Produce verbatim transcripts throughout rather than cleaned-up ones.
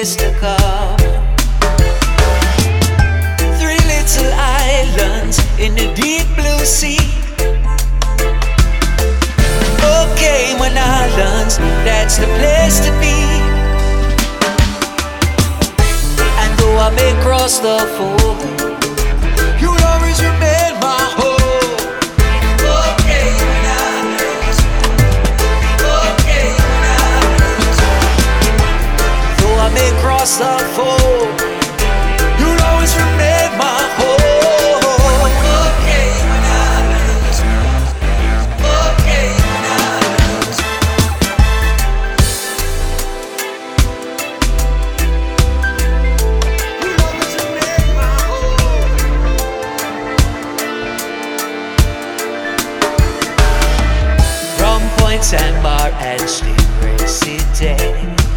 days to come. Three little islands in the deep blue sea. Oh, Cayman Islands, that's the place to be. And though I may cross the foam, you'll always remain my home. Oh, Cayman Islands, oh, Cayman Islands. Though I may cross the foam, you'll always remain my home. Oh, Cayman Islands, oh, Cayman Islands. You'll always remain my home. From Point Sandbar and Stingray City,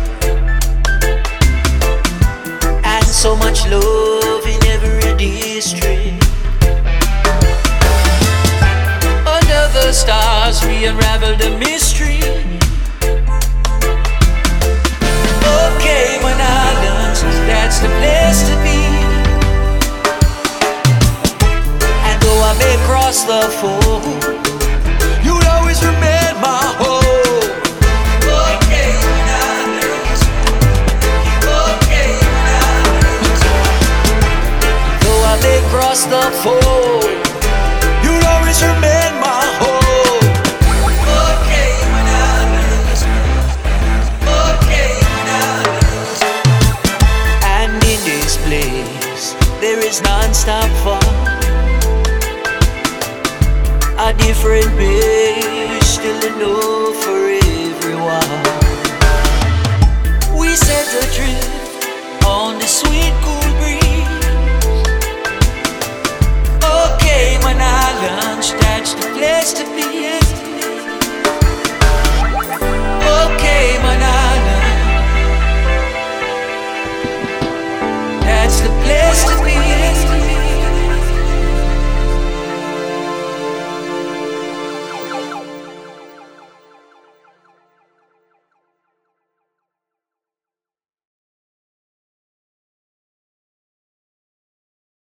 and so much love in every district. Under the stars we unravel the mystery. Oh, Cayman Islands, that's the place to be. And though I may cross the foam,